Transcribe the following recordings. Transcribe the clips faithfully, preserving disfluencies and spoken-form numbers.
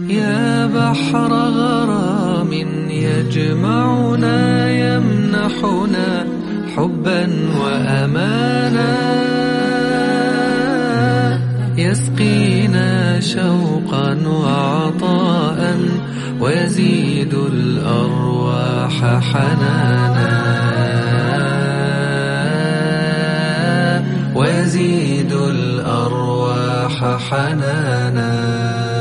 يا بحر غرام يجمعنا يمنحنا حبا وأمانا، يسقينا شوقا وعطاء ويزيد الأرواح حنانا، ويزيد الأرواح حنانا.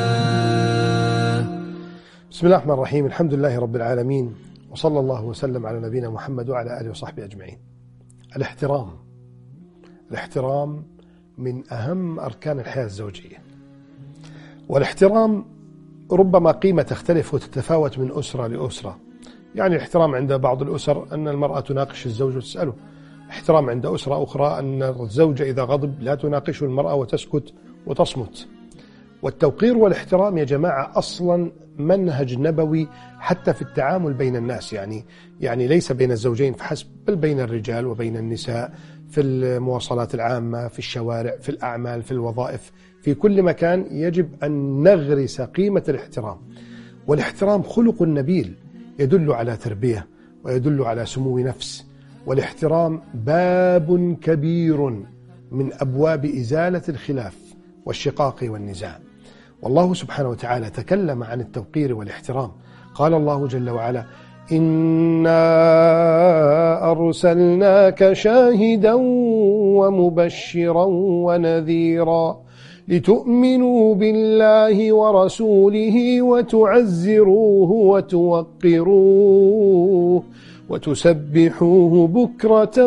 بسم الله الرحمن الرحيم. الحمد لله رب العالمين، وصلى الله وسلم على نبينا محمد وعلى آله وصحبه أجمعين. الاحترام الاحترام من أهم أركان الحياة الزوجية، والاحترام ربما قيمة تختلف وتتفاوت من أسرة لأسرة. يعني الاحترام عند بعض الأسر أن المرأة تناقش الزوج وتسأله، احترام عند أسرة أخرى أن الزوجة إذا غضب لا تناقش المرأة وتسكت وتصمت. والتوقير والاحترام يا جماعة أصلا منهج نبوي حتى في التعامل بين الناس، يعني يعني ليس بين الزوجين فحسب، بل بين الرجال وبين النساء، في المواصلات العامة، في الشوارع، في الأعمال، في الوظائف، في كل مكان يجب أن نغرس قيمة الاحترام. والاحترام خلق نبيل يدل على تربية ويدل على سمو نفس. والاحترام باب كبير من أبواب إزالة الخلاف والشقاق والنزاع. والله سبحانه وتعالى تكلم عن التوقير والاحترام. قال الله جل وعلا: إنا أرسلناك شاهدا ومبشرا ونذيرا لتؤمنوا بالله ورسوله وتعزروه وتوقروه وتسبحوه بكرة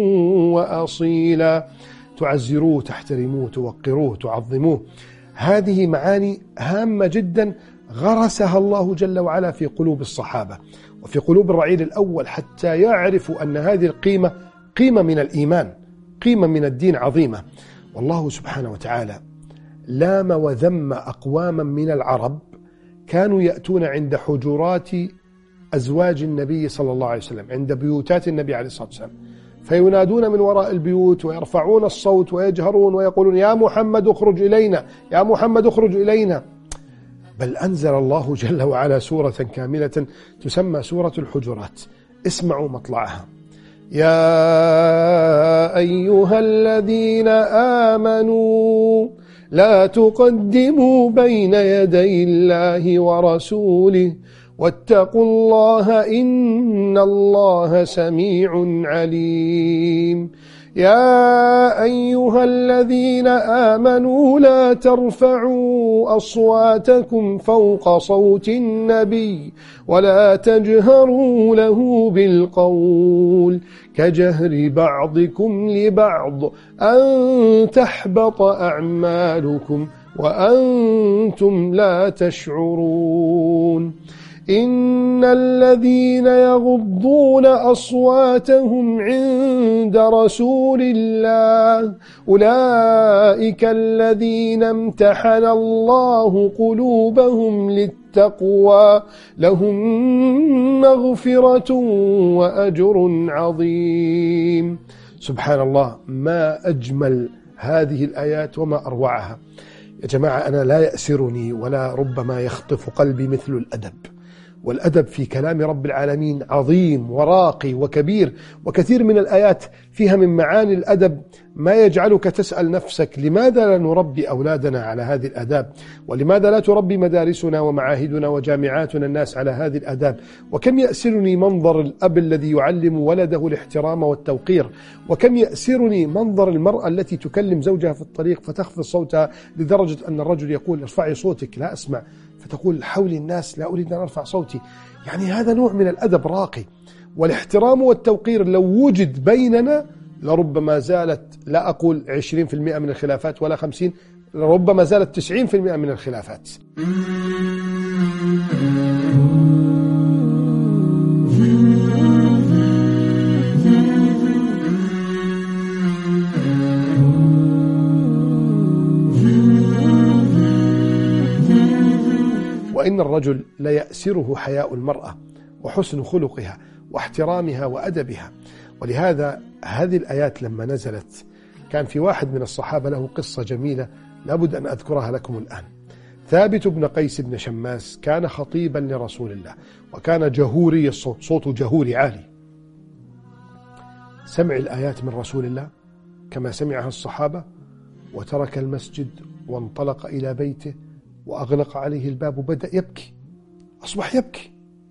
وأصيلا. تعزروه، تحترموه، توقروه، تعظموه. هذه معاني هامة جدا غرسها الله جل وعلا في قلوب الصحابة وفي قلوب الرعيل الأول، حتى يعرفوا أن هذه القيمة قيمة من الإيمان، قيمة من الدين عظيمة. والله سبحانه وتعالى لام وذم أقواما من العرب كانوا يأتون عند حجرات أزواج النبي صلى الله عليه وسلم، عند بيوتات النبي عليه الصلاة والسلام، فينادون من وراء البيوت ويرفعون الصوت ويجهرون ويقولون: يا محمد اخرج إلينا، يا محمد اخرج إلينا. بل أنزل الله جل وعلا سورة كاملة تسمى سورة الحجرات. اسمعوا مطلعها: يا أيها الذين آمنوا لا تقدموا بين يدي الله ورسوله واتقوا الله إن الله سميع عليم. يا أيها الذين آمنوا لا ترفعوا أصواتكم فوق صوت النبي ولا تجهروا له بالقول كجهر بعضكم لبعض أن تحبط أعمالكم وأنتم لا تشعرون. إن الذين يغضون أصواتهم عند رسول الله أولئك الذين امتحن الله قلوبهم للتقوى لهم مغفرة وأجر عظيم. سبحان الله، ما أجمل هذه الآيات وما أروعها. يا جماعة، أنا لا يأسرني ولا ربما يخطف قلبي مثل الأدب. والأدب في كلام رب العالمين عظيم وراقي وكبير، وكثير من الآيات فيها من معاني الأدب ما يجعلك تسأل نفسك: لماذا لا نربي أولادنا على هذه الآداب؟ ولماذا لا تربي مدارسنا ومعاهدنا وجامعاتنا الناس على هذه الآداب؟ وكم يأسرني منظر الأب الذي يعلم ولده الاحترام والتوقير، وكم يأسرني منظر المرأة التي تكلم زوجها في الطريق فتخفض صوتها لدرجة أن الرجل يقول: ارفعي صوتك لا أسمع، فتقول: حولي الناس لا أريد أن أرفع صوتي. يعني هذا نوع من الأدب راقي. والاحترام والتوقير لو وجد بيننا لربما زالت، لا أقول عشرين بالمئة من الخلافات ولا خمسين، لربما زالت تسعين بالمئة من الخلافات. وإن الرجل ليأسره حياء المرأة وحسن خلقها واحترامها وأدبها. ولهذا هذه الآيات لما نزلت كان في واحد من الصحابة له قصة جميلة لابد أن أذكرها لكم الآن. ثابت بن قيس بن شماس كان خطيبا لرسول الله، وكان جهوري الصوت، صوته جهوري عالي. سمع الآيات من رسول الله كما سمعها الصحابة، وترك المسجد وانطلق إلى بيته وأغلق عليه الباب وبدأ يبكي، أصبح يبكي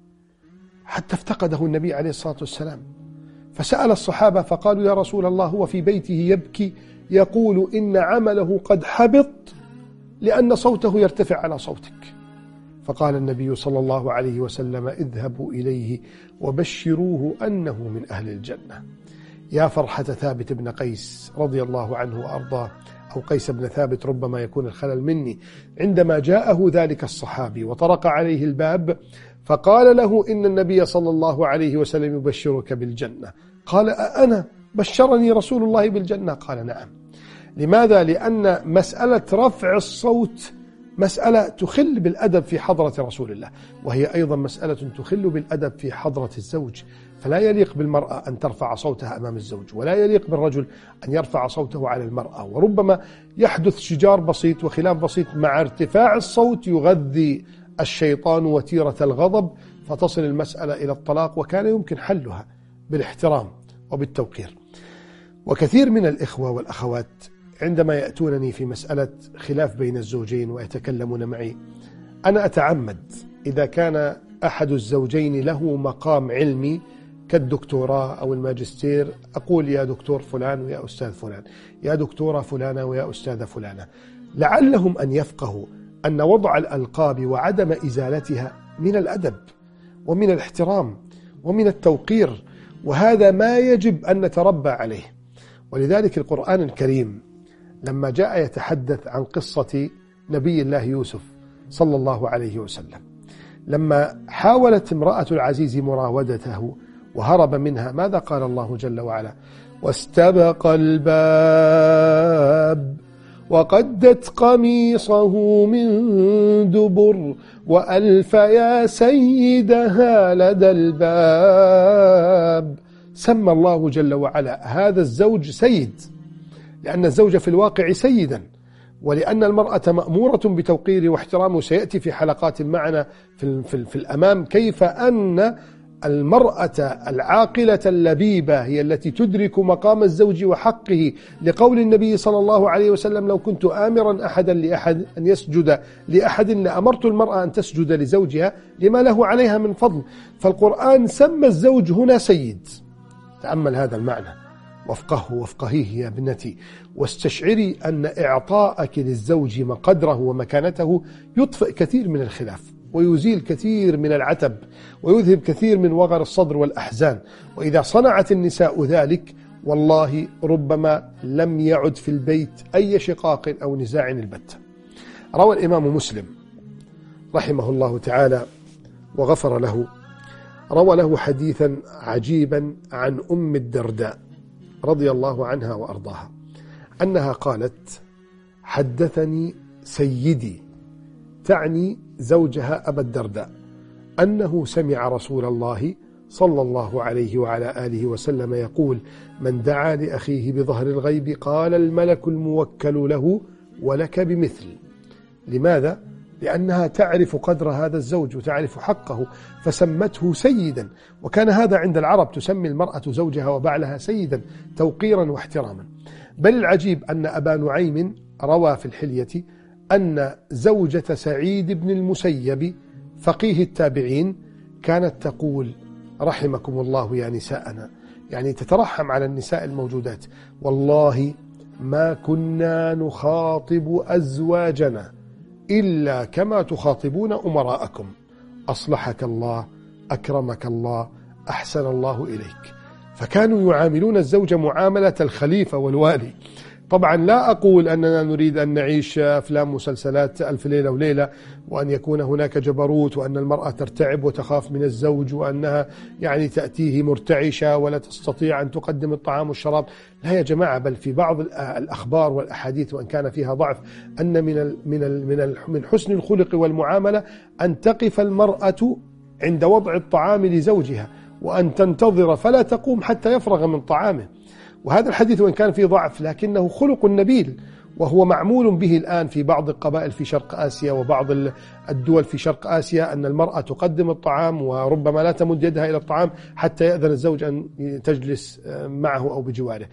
حتى افتقده النبي عليه الصلاة والسلام. فسأل الصحابة فقالوا: يا رسول الله، هو في بيته يبكي يقول إن عمله قد حبط لأن صوته يرتفع على صوتك. فقال النبي صلى الله عليه وسلم: اذهبوا إليه وبشروه أنه من أهل الجنة. يا فرحة ثابت بن قيس رضي الله عنه وأرضاه، أو قيس بن ثابت، ربما يكون الخلل مني، عندما جاءه ذلك الصحابي وطرق عليه الباب فقال له: إن النبي صلى الله عليه وسلم يبشرك بالجنة. قال: أنا بشرني رسول الله بالجنة؟ قال: نعم. لماذا؟ لأن مسألة رفع الصوت مسألة تخل بالأدب في حضرة رسول الله، وهي أيضا مسألة تخل بالأدب في حضرة الزوج. فلا يليق بالمرأة أن ترفع صوتها أمام الزوج، ولا يليق بالرجل أن يرفع صوته على المرأة. وربما يحدث شجار بسيط وخلاف بسيط، مع ارتفاع الصوت يغذي الشيطان وتيرة الغضب فتصل المسألة إلى الطلاق، وكان يمكن حلها بالاحترام وبالتوقير. وكثير من الإخوة والأخوات عندما يأتونني في مسألة خلاف بين الزوجين ويتكلمون معي، أنا أتعمد إذا كان أحد الزوجين له مقام علمي كالدكتوراه أو الماجستير، أقول: يا دكتور فلان ويا أستاذ فلان، يا دكتورة فلانة ويا أستاذة فلانة، لعلهم أن يفقهوا أن وضع الألقاب وعدم إزالتها من الأدب ومن الاحترام ومن التوقير، وهذا ما يجب أن نتربى عليه. ولذلك القرآن الكريم لما جاء يتحدث عن قصة نبي الله يوسف صلى الله عليه وسلم، لما حاولت امرأة العزيز مراودته وهرب منها، ماذا قال الله جل وعلا؟ واستبق الباب وقدت قميصه من دبر وألف يا سيدها لدى الباب. سمى الله جل وعلا هذا الزوج سيد، لأن الزوج في الواقع سيدا، ولأن المرأة مأمورة بتوقيره واحترامه. سيأتي في حلقات معنا في, في, في الأمام كيف أن المرأة العاقلة اللبيبة هي التي تدرك مقام الزوج وحقه، لقول النبي صلى الله عليه وسلم: لو كنت آمرا أحدا لأحد أن يسجد لأحد لأمرت المرأة أن تسجد لزوجها لما له عليها من فضل. فالقرآن سمى الزوج هنا سيد. تأمل هذا المعنى وافقهه وافقهيه يا ابنتي، واستشعري أن إعطاءك للزوج قدره ومكانته يطفئ كثير من الخلاف، ويزيل كثير من العتب، ويذهب كثير من وغر الصدر والأحزان. وإذا صنعت النساء ذلك والله ربما لم يعد في البيت أي شقاق أو نزاع البتة. روى الإمام مسلم رحمه الله تعالى وغفر له، روى له حديثا عجيبا عن أم الدرداء رضي الله عنها وأرضاها، أنها قالت: حدثني سيدي، تعني زوجها أبا الدرداء، أنه سمع رسول الله صلى الله عليه وعلى آله وسلم يقول: من دعا لأخيه بظهر الغيب قال الملك الموكل له ولك بمثل. لماذا؟ لأنها تعرف قدر هذا الزوج وتعرف حقه فسمته سيدا. وكان هذا عند العرب، تسمي المرأة زوجها وبعلها سيدا توقيرا واحتراما. بل العجيب أن أبا نعيم روى في الحلية أن زوجة سعيد بن المسيب فقيه التابعين كانت تقول: رحمكم الله يا نساءنا، يعني تترحم على النساء الموجودات: والله ما كنا نخاطب أزواجنا إلا كما تخاطبون أمراءكم، أصلحك الله، أكرمك الله، أحسن الله إليك. فكانوا يعاملون الزوج معاملة الخليفة والوالي. طبعا لا أقول أننا نريد أن نعيش أفلام مسلسلات ألف ليلة وليلة، وأن يكون هناك جبروت، وأن المرأة ترتعب وتخاف من الزوج، وأنها يعني تأتيه مرتعشة ولا تستطيع أن تقدم الطعام والشراب. لا يا جماعة، بل في بعض الأخبار والأحاديث وأن كان فيها ضعف أن من ال من ال من ال من حسن الخلق والمعاملة أن تقف المرأة عند وضع الطعام لزوجها، وأن تنتظر فلا تقوم حتى يفرغ من طعامه. وهذا الحديث وإن كان فيه ضعف لكنه خلق نبيل، وهو معمول به الآن في بعض القبائل في شرق آسيا وبعض الدول في شرق آسيا، أن المرأة تقدم الطعام وربما لا تمد يدها إلى الطعام حتى يأذن الزوج أن تجلس معه أو بجواره.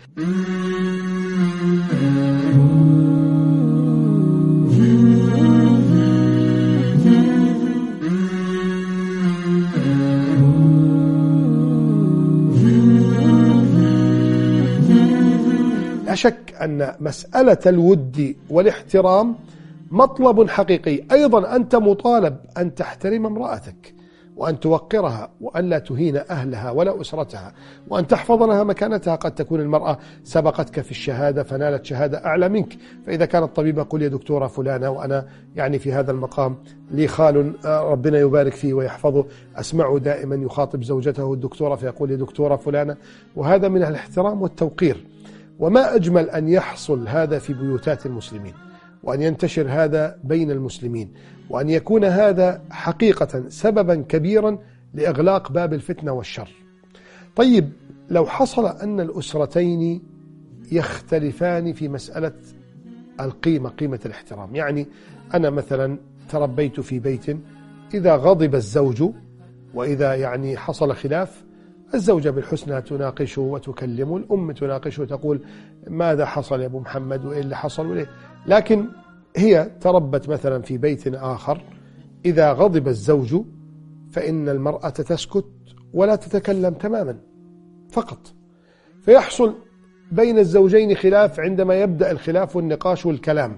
لا شك أن مسألة الود والاحترام مطلب حقيقي. أيضا أنت مطالب أن تحترم امرأتك وأن توقرها وأن لا تهين أهلها ولا أسرتها وأن تحفظ لها مكانتها. قد تكون المرأة سبقتك في الشهادة فنالت شهادة أعلى منك، فإذا كانت طبيبة قل يا دكتورة فلانة، وأنا يعني في هذا المقام لي خال ربنا يبارك فيه ويحفظه أسمعه دائما يخاطب زوجته الدكتورة فيقول يا دكتورة فلانة، وهذا من الاحترام والتوقير. وما أجمل أن يحصل هذا في بيوتات المسلمين وأن ينتشر هذا بين المسلمين وأن يكون هذا حقيقة سببا كبيرا لإغلاق باب الفتنة والشر. طيب لو حصل أن الأسرتين يختلفان في مسألة القيمة، قيمة الاحترام، يعني أنا مثلا تربيت في بيت إذا غضب الزوج وإذا يعني حصل خلاف الزوجة بالحسنى تناقشه وتكلمه، الأم تناقشه وتقول ماذا حصل يا أبو محمد وإيه اللي حصل وليه. لكن هي تربت مثلا في بيت آخر إذا غضب الزوج فإن المرأة تسكت ولا تتكلم تماما فقط، فيحصل بين الزوجين خلاف. عندما يبدأ الخلاف والنقاش والكلام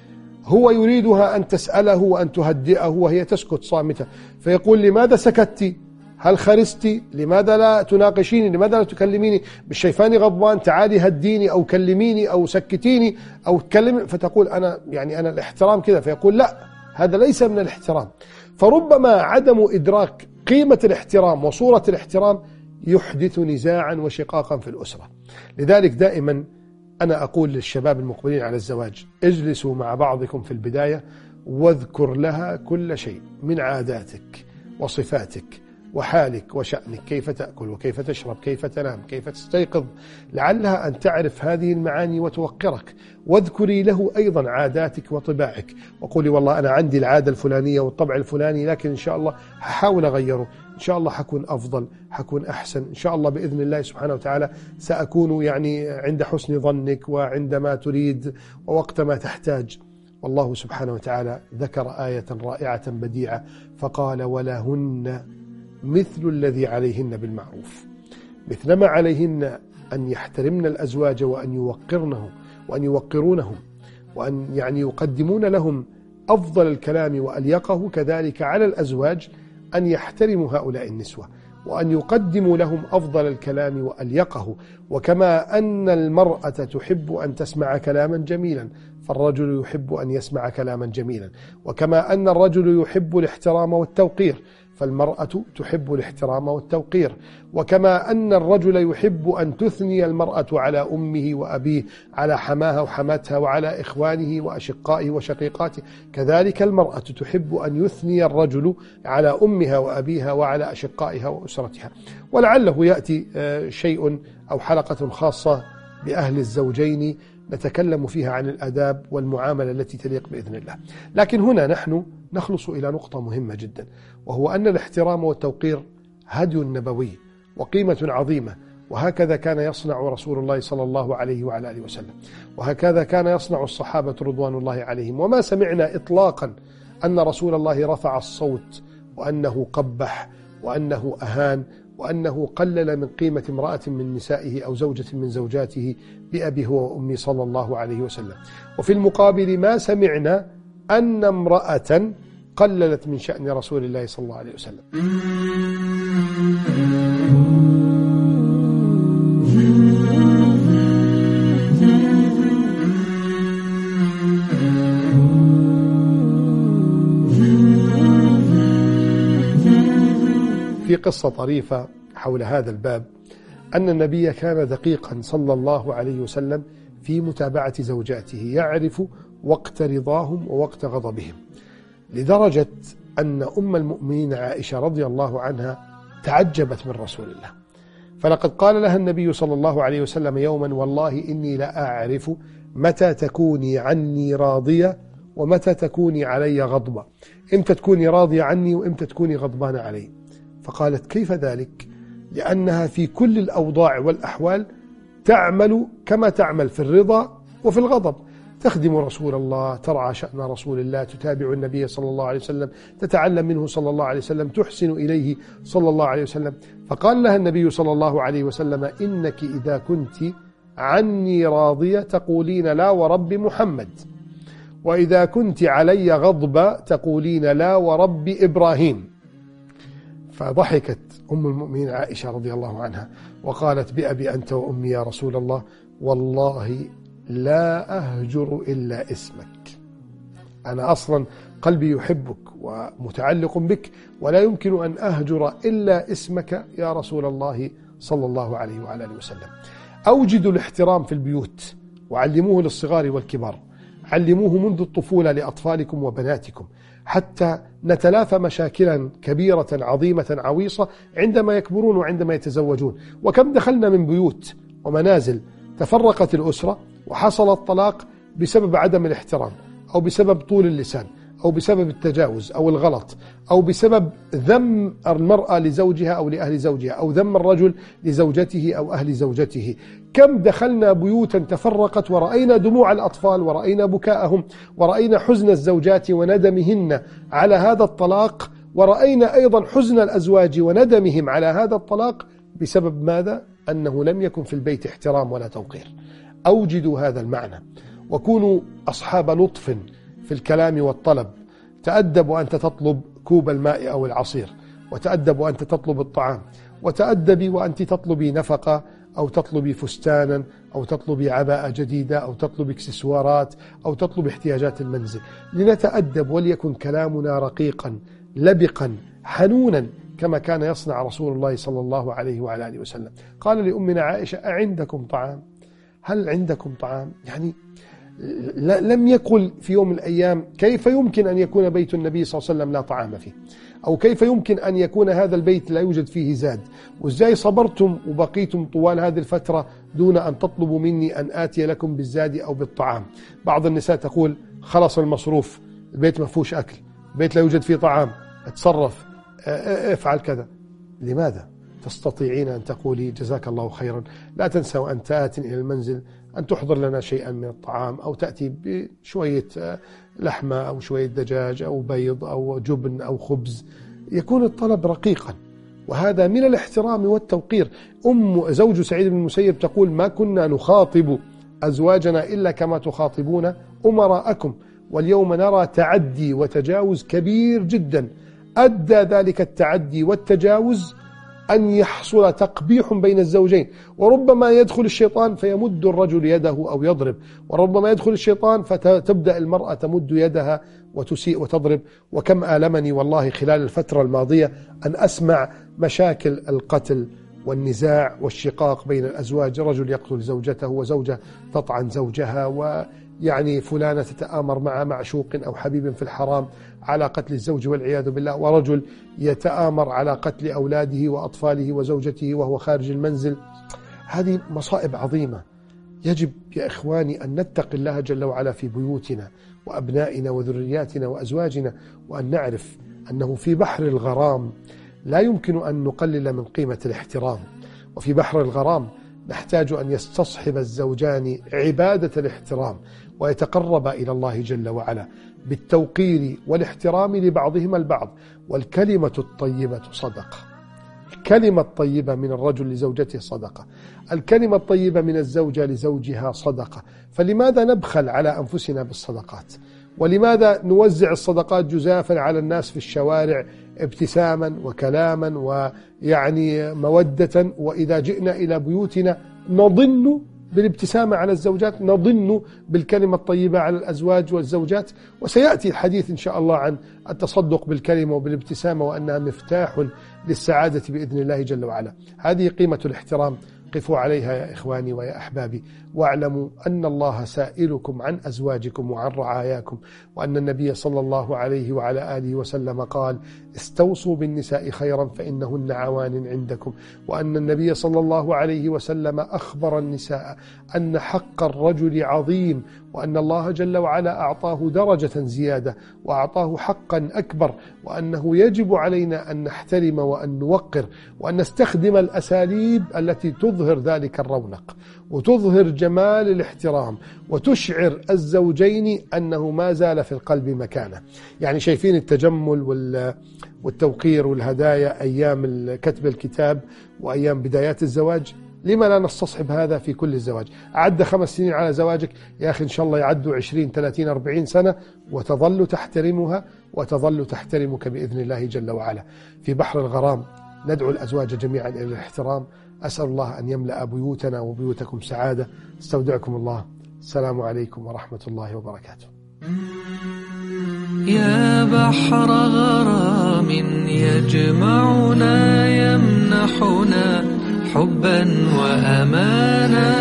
هو يريدها أن تسأله وأن تهدئه وهي تسكت صامتة، فيقول لماذا سكتي؟ هل خرستي؟ لماذا لا تناقشيني؟ لماذا لا تكلميني؟ مش شايفاني غضبان؟ تعالي هديني أو كلميني أو سكتيني أو تكلمي. فتقول أنا يعني أنا الاحترام كذا، فيقول لا، هذا ليس من الاحترام. فربما عدم إدراك قيمة الاحترام وصورة الاحترام يحدث نزاعا وشقاقا في الأسرة. لذلك دائما أنا أقول للشباب المقبلين على الزواج اجلسوا مع بعضكم في البداية واذكر لها كل شيء من عاداتك وصفاتك وحالك وشأنك، كيف تأكل وكيف تشرب، كيف تنام، كيف تستيقظ، لعلها أن تعرف هذه المعاني وتوقرك. واذكري له أيضا عاداتك وطباعك وقولي والله أنا عندي العادة الفلانية والطبع الفلاني، لكن إن شاء الله هحاول أغيره، إن شاء الله حكون أفضل، حكون أحسن، إن شاء الله بإذن الله سبحانه وتعالى سأكون يعني عند حسن ظنك وعندما تريد ووقت ما تحتاج. والله سبحانه وتعالى ذكر آية رائعة بديعة فقال ولهن مثل الذي عليهن بالمعروف، مثلما عليهن أن يحترمن الأزواج وأن يوقرنهم وأن يوقرونهم وأن يعني يقدمون لهم أفضل الكلام وأليقه، كذلك على الأزواج أن يحترموا هؤلاء النسوة وأن يقدموا لهم أفضل الكلام وأليقه. وكما أن المرأة تحب أن تسمع كلاما جميلا فالرجل يحب أن يسمع كلاما جميلا، وكما أن الرجل يحب الاحترام والتوقير فالمرأة تحب الاحترام والتوقير، وكما أن الرجل يحب أن تثني المرأة على أمه وأبيه، على حماها وحماتها وعلى إخوانه وأشقائه وشقيقاته، كذلك المرأة تحب أن يثني الرجل على أمها وأبيها وعلى أشقائها وأسرتها. ولعله يأتي شيء أو حلقة خاصة بأهل الزوجين نتكلم فيها عن الآداب والمعاملة التي تليق بإذن الله. لكن هنا نحن نخلص إلى نقطة مهمة جدا، وهو أن الاحترام والتوقير هدي نبوي وقيمة عظيمة، وهكذا كان يصنع رسول الله صلى الله عليه وعلى آله وسلم، وهكذا كان يصنع الصحابة رضوان الله عليهم. وما سمعنا إطلاقا أن رسول الله رفع الصوت وأنه قبح وأنه أهان وأنه قلل من قيمة امرأة من نسائه أو زوجة من زوجاته بأبي هو وأمي صلى الله عليه وسلم. وفي المقابل ما سمعنا أن امرأة قللت من شأن رسول الله صلى الله عليه وسلم. في قصة طريفة حول هذا الباب أن النبي كان دقيقا صلى الله عليه وسلم في متابعة زوجاته، يعرف وقت رضاهم ووقت غضبهم، لدرجة أن أم المؤمنين عائشة رضي الله عنها تعجبت من رسول الله، فلقد قال لها النبي صلى الله عليه وسلم يوما والله إني لا أعرف متى تكوني عني راضية ومتى تكوني علي غضبة، إمتى تكوني راضية عني وإمتى تكوني غضبانة علي. فقالت كيف ذلك؟ لأنها في كل الأوضاع والأحوال تعمل كما تعمل في الرضا وفي الغضب، تخدم رسول الله، ترعى شأن رسول الله، تتابع النبي صلى الله عليه وسلم، تتعلم منه صلى الله عليه وسلم، تحسن إليه صلى الله عليه وسلم. فقال لها النبي صلى الله عليه وسلم إنك إذا كنت عني راضية تقولين لا ورب محمد، وإذا كنت علي غضبة تقولين لا ورب إبراهيم. فضحكت أم المؤمنين عائشة رضي الله عنها وقالت بأبي أنت وأمي يا رسول الله والله لا أهجر إلا اسمك، أنا أصلا قلبي يحبك ومتعلق بك ولا يمكن أن أهجر إلا اسمك يا رسول الله صلى الله عليه وعلى آله وسلم. أوجدوا الاحترام في البيوت وعلموه للصغار والكبار، علموه منذ الطفولة لأطفالكم وبناتكم حتى نتلافى مشاكلا كبيرة عظيمة عويصة عندما يكبرون وعندما يتزوجون. وكم دخلنا من بيوت ومنازل تفرقت الأسرة وحصل الطلاق بسبب عدم الاحترام أو بسبب طول اللسان أو بسبب التجاوز أو الغلط أو بسبب ذم المرأة لزوجها أو لأهل زوجها أو ذم الرجل لزوجته أو أهل زوجته. كم دخلنا بيوتا تفرقت ورأينا دموع الأطفال ورأينا بكاءهم ورأينا حزن الزوجات وندمهن على هذا الطلاق، ورأينا أيضا حزن الأزواج وندمهم على هذا الطلاق بسبب ماذا؟ أنه لم يكن في البيت احترام ولا توقير. أوجدوا هذا المعنى وكونوا أصحاب لطف في الكلام والطلب. تأدب وأنت تطلب كوب الماء أو العصير، وتأدب وأنت تطلب الطعام، وتأدبي وأنت تطلبي نفقة أو تطلبي فستانا أو تطلبي عباءة جديدة أو تطلبي اكسسوارات أو تطلبي احتياجات المنزل. لنتأدب وليكن كلامنا رقيقا لبقا حنونا كما كان يصنع رسول الله صلى الله عليه وعلى آله وسلم. قال لأمنا عائشة أعندكم طعام؟ هل عندكم طعام؟ يعني لم يقل في يوم من الأيام كيف يمكن أن يكون بيت النبي صلى الله عليه وسلم لا طعام فيه، أو كيف يمكن أن يكون هذا البيت لا يوجد فيه زاد، وإزاي صبرتم وبقيتم طوال هذه الفترة دون أن تطلبوا مني أن آتي لكم بالزاد أو بالطعام. بعض النساء تقول خلص المصروف، البيت ما فيهوش أكل، البيت لا يوجد فيه طعام، اتصرف، افعل كذا. لماذا؟ تستطيعين أن تقولي جزاك الله خيرا، لا تنسى وأن تأتي إلى المنزل أن تحضر لنا شيئا من الطعام، أو تأتي بشوية لحمة أو شوية دجاج أو بيض أو جبن أو خبز. يكون الطلب رقيقا، وهذا من الاحترام والتوقير. أم زوج سعيد بن المسيب تقول ما كنا نخاطب أزواجنا إلا كما تخاطبون أمراءكم، واليوم نرى تعدي وتجاوز كبير جدا. أدى ذلك التعدي والتجاوز أن يحصل تقبيح بين الزوجين، وربما يدخل الشيطان فيمد الرجل يده أو يضرب، وربما يدخل الشيطان فتبدأ المرأة تمد يدها وتسيء وتضرب. وكم آلمني والله خلال الفترة الماضية أن أسمع مشاكل القتل والنزاع والشقاق بين الأزواج، رجل يقتل زوجته وزوجة تطعن زوجها، ويعني فلانة تتآمر مع معشوق أو حبيب في الحرام على قتل الزوج والعياذ بالله، ورجل يتآمر على قتل أولاده وأطفاله وزوجته وهو خارج المنزل. هذه مصائب عظيمة. يجب يا إخواني أن نتقي الله جل وعلا في بيوتنا وأبنائنا وذرياتنا وأزواجنا، وأن نعرف أنه في بحر الغرام لا يمكن أن نقلل من قيمة الاحترام، وفي بحر الغرام نحتاج أن يستصحب الزوجان عبادة الاحترام ويتقربا إلى الله جل وعلا بالتوقير والاحترام لبعضهما البعض. والكلمة الطيبة صدقة، الكلمة الطيبة من الرجل لزوجته صدقة، الكلمة الطيبة من الزوجة لزوجها صدقة. فلماذا نبخل على أنفسنا بالصدقات؟ ولماذا نوزع الصدقات جزافا على الناس في الشوارع ابتساما وكلاما ويعني مودة، وإذا جئنا إلى بيوتنا نظن بالابتسامة على الزوجات، نظن بالكلمة الطيبة على الأزواج والزوجات. وسيأتي الحديث إن شاء الله عن التصدق بالكلمة وبالابتسامة وأنها مفتاح للسعادة بإذن الله جل وعلا. هذه قيمة الاحترام قفوا عليها يا إخواني ويا أحبابي، واعلموا أن الله سائلكم عن أزواجكم وعن رعاياكم، وأن النبي صلى الله عليه وعلى آله وسلم قال: استوصوا بالنساء خيرا فإنهن عوان عندكم، وأن النبي صلى الله عليه وسلم أخبر النساء أن حق الرجل عظيم، وأن الله جل وعلا أعطاه درجة زيادة وأعطاه حقا أكبر، وأنه يجب علينا أن نحترم وأن نوقر وأن نستخدم الأساليب التي تظهر ذلك الرونق وتظهر جمال الاحترام وتشعر الزوجين أنه ما زال في القلب مكانه. يعني شايفين التجمل والتوقير والهدايا أيام كتب الكتاب وأيام بدايات الزواج، لما لا نستصحب هذا في كل الزواج؟ عد خمس سنين على زواجك يا أخي، إن شاء الله يعدوا عشرين ثلاثين أربعين سنة وتظل تحترمها وتظل تحترمك بإذن الله جل وعلا. في بحر الغرام ندعو الأزواج جميعا إلى الاحترام. أسأل الله أن يملأ بيوتنا وبيوتكم سعادة. استودعكم الله. السلام عليكم ورحمة الله وبركاته. يا بحر غرام يجمعنا يمنحنا حبا وأمانا،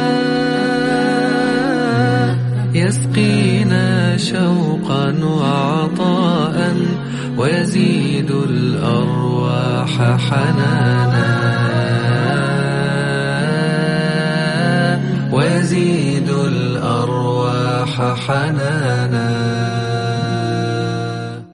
يسقينا شوقا وعطاء ويزيد الأرواح حنانا، ويزيد الأرواح حنانا.